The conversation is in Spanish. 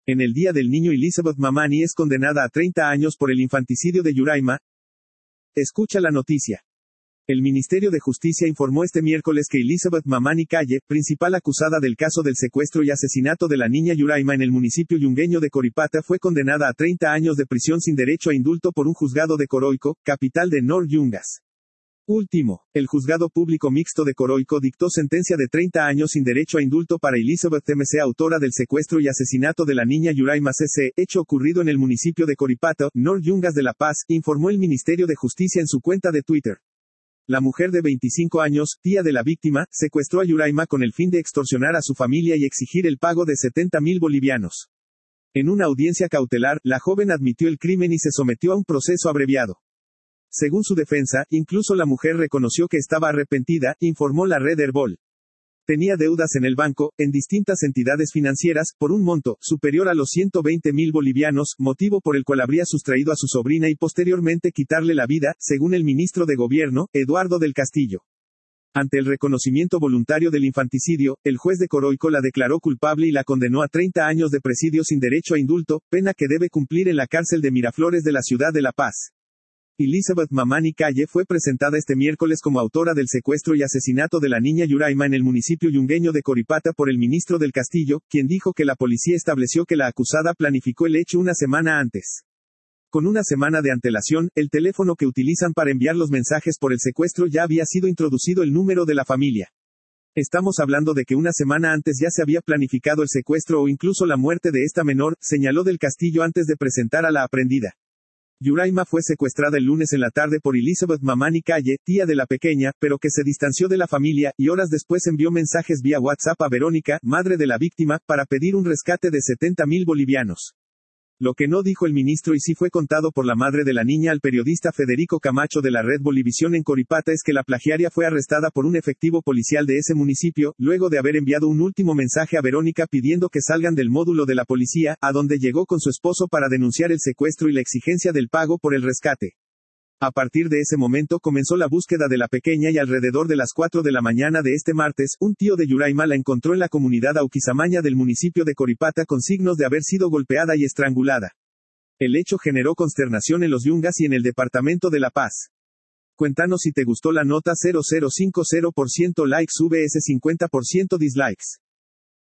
En el Día del Niño, Elizabeth Mamani es condenada a 30 años por el infanticidio de Yuraima. Escucha la noticia. El Ministerio de Justicia informó este miércoles que Elizabeth Mamani Calle, principal acusada del caso del secuestro y asesinato de la niña Yuraima en el municipio yungueño de Coripata, fue condenada a 30 años de prisión sin derecho a indulto por un juzgado de Coroico, capital de Nor Yungas. Último, el Juzgado Público Mixto de Coroico dictó sentencia de 30 años sin derecho a indulto para Elizabeth MC, autora del secuestro y asesinato de la niña Yuraima CC, hecho ocurrido en el municipio de Coripata, Nor Yungas de La Paz, informó el Ministerio de Justicia en su cuenta de Twitter. La mujer de 25 años, tía de la víctima, secuestró a Yuraima con el fin de extorsionar a su familia y exigir el pago de 70.000 bolivianos. En una audiencia cautelar, la joven admitió el crimen y se sometió a un proceso abreviado. Según su defensa, incluso la mujer reconoció que estaba arrepentida, informó la red Herbol. Tenía deudas en el banco, en distintas entidades financieras, por un monto superior a los 120.000 bolivianos, motivo por el cual habría sustraído a su sobrina y posteriormente quitarle la vida, según el ministro de Gobierno, Eduardo del Castillo. Ante el reconocimiento voluntario del infanticidio, el juez de Coroico la declaró culpable y la condenó a 30 años de presidio sin derecho a indulto, pena que debe cumplir en la cárcel de Miraflores de la ciudad de La Paz. Elizabeth Mamani Calle fue presentada este miércoles como autora del secuestro y asesinato de la niña Yuraima en el municipio yungueño de Coripata por el ministro del Castillo, quien dijo que la policía estableció que la acusada planificó el hecho una semana antes. Con una semana de antelación, el teléfono que utilizan para enviar los mensajes por el secuestro ya había sido introducido el número de la familia. Estamos hablando de que una semana antes ya se había planificado el secuestro o incluso la muerte de esta menor, señaló del Castillo antes de presentar a la aprendida. Yuraima fue secuestrada el lunes en la tarde por Elizabeth Mamani Calle, tía de la pequeña, pero que se distanció de la familia, y horas después envió mensajes vía WhatsApp a Verónica, madre de la víctima, para pedir un rescate de 70.000 bolivianos. Lo que no dijo el ministro y sí fue contado por la madre de la niña al periodista Federico Camacho de la red Bolivisión en Coripata es que la plagiaria fue arrestada por un efectivo policial de ese municipio, luego de haber enviado un último mensaje a Verónica pidiendo que salgan del módulo de la policía, a donde llegó con su esposo para denunciar el secuestro y la exigencia del pago por el rescate. A partir de ese momento comenzó la búsqueda de la pequeña y alrededor de las 4 de la mañana de este martes, un tío de Yuraima la encontró en la comunidad Auquisamaña del municipio de Coripata con signos de haber sido golpeada y estrangulada. El hecho generó consternación en los Yungas y en el departamento de La Paz. Cuéntanos si te gustó la nota. 0050% likes vs 50% dislikes.